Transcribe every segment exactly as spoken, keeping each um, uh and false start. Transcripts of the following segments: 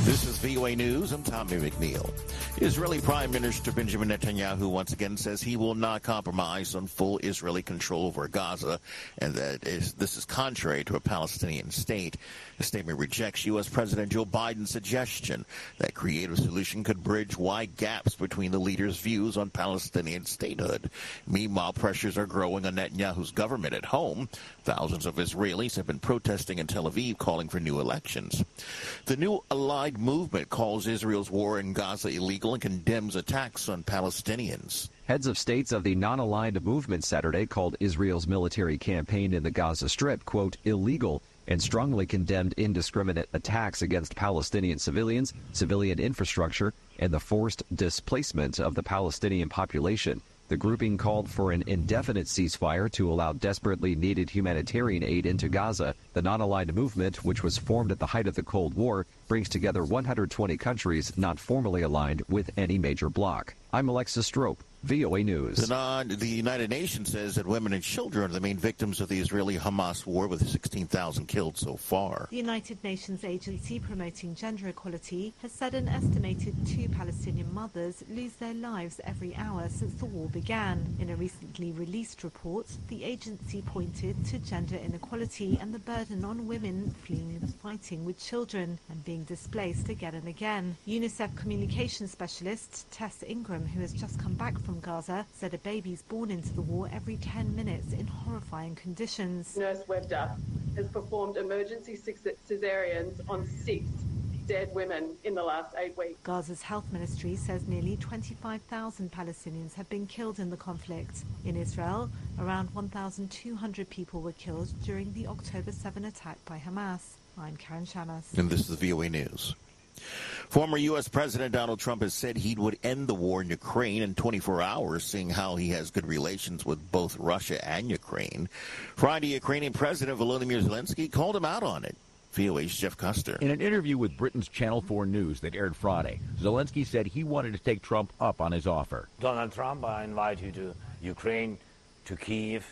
This is V O A News. I'm Tommy McNeil. Israeli Prime Minister Benjamin Netanyahu once again says he will not compromise on full Israeli control over Gaza, and that is, this is contrary to a Palestinian state. The statement rejects U S. President Joe Biden's suggestion that creative solution could bridge wide gaps between the leaders' views on Palestinian statehood. Meanwhile, pressures are growing on Netanyahu's government at home. Thousands of Israelis have been protesting in Tel Aviv, calling for new elections. The new Allied movement calls Israel's war in Gaza illegal and condemns attacks on Palestinians. Heads of states of the non-aligned movement Saturday called Israel's military campaign in the Gaza Strip, quote, illegal, and strongly condemned indiscriminate attacks against Palestinian civilians, civilian infrastructure, and the forced displacement of the Palestinian population. The grouping called for an indefinite ceasefire to allow desperately needed humanitarian aid into Gaza. The non-aligned movement, which was formed at the height of the Cold War, brings together one hundred twenty countries not formally aligned with any major bloc. I'm Alexis Strope, V O A News. The, non, the United Nations says that women and children are the main victims of the Israeli-Hamas war, with sixteen thousand killed so far. The United Nations agency promoting gender equality has said an estimated two Palestinian mothers lose their lives every hour since the war began. In a recently released report, the agency pointed to gender inequality and the burden on women fleeing the fighting with children and being displaced again and again. UNICEF communications specialist Tess Ingram, who has just come back from Gaza, said a baby's born into the war every ten minutes in horrifying conditions. Nurse Webster has performed emergency cesareans on six dead women in the last eight weeks. Gaza's health ministry says nearly twenty-five thousand Palestinians have been killed in the conflict. In Israel, around one thousand two hundred people were killed during the October seventh attack by Hamas. I'm Karen Shamas. And this is V O A News. Former U S. President Donald Trump has said he would end the war in Ukraine in twenty-four hours, seeing how he has good relations with both Russia and Ukraine. Friday, Ukrainian President Volodymyr Zelensky called him out on it. V O A's Jeff Custer. In an interview with Britain's Channel four News that aired Friday, Zelensky said he wanted to take Trump up on his offer. Donald Trump, I invite you to Ukraine, to Kyiv.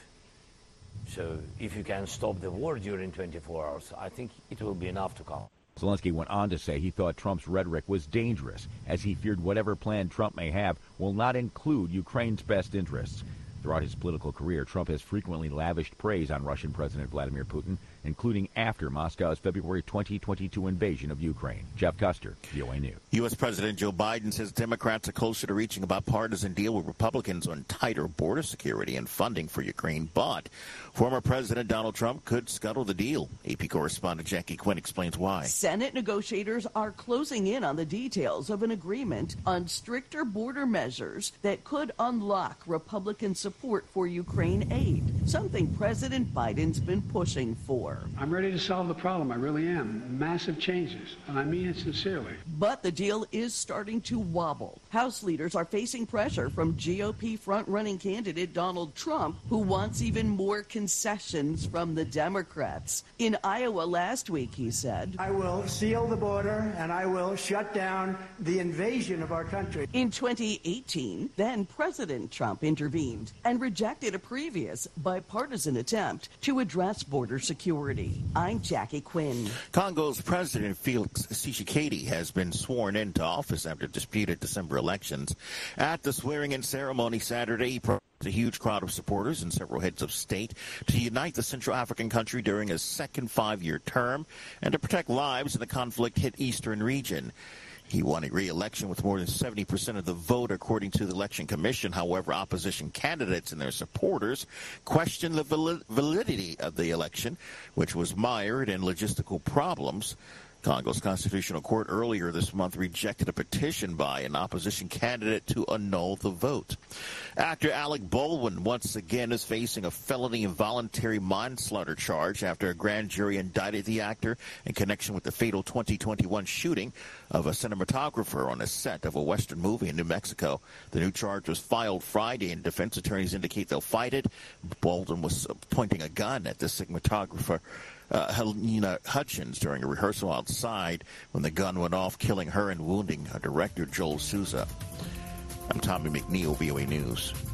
So if you can stop the war during twenty-four hours, I think it will be enough to come. Zelensky went on to say he thought Trump's rhetoric was dangerous, as he feared whatever plan Trump may have will not include Ukraine's best interests. Throughout his political career, Trump has frequently lavished praise on Russian President Vladimir Putin, including after Moscow's February twenty twenty-two invasion of Ukraine. Jeff Custer, V O A News. U S. President Joe Biden says Democrats are closer to reaching a bipartisan deal with Republicans on tighter border security and funding for Ukraine, but former President Donald Trump could scuttle the deal. A P correspondent Jackie Quinn explains why. Senate negotiators are closing in on the details of an agreement on stricter border measures that could unlock Republican support for Ukraine aid, something President Biden's been pushing for. I'm ready to solve the problem. I really am. Massive changes, and I mean it sincerely. But the deal is starting to wobble. House leaders are facing pressure from G O P front-running candidate Donald Trump, who wants even more concessions from the Democrats. In Iowa last week, he said, I will seal the border and I will shut down the invasion of our country. In twenty eighteen, then President Trump intervened and rejected a previous bipartisan attempt to address border security. I'm Jackie Quinn. Congo's President Felix Tshisekedi has been sworn into office after disputed December elections. At the swearing-in ceremony Saturday, he promised a huge crowd of supporters and several heads of state to unite the Central African country during his second five-year term and to protect lives in the conflict-hit eastern region. He won a re-election with more than seventy percent of the vote, according to the Election Commission. However, opposition candidates and their supporters questioned the validity of the election, which was mired in logistical problems. Congo's Constitutional Court earlier this month rejected a petition by an opposition candidate to annul the vote. Actor Alec Baldwin once again is facing a felony involuntary manslaughter charge after a grand jury indicted the actor in connection with the fatal twenty twenty-one shooting of a cinematographer on a set of a Western movie in New Mexico. The new charge was filed Friday, and defense attorneys indicate they'll fight it. Baldwin was pointing a gun at the cinematographer Uh, Helena Hutchins during a rehearsal outside when the gun went off, killing her and wounding uh, director Joel Souza. I'm Tommy McNeil, V O A News.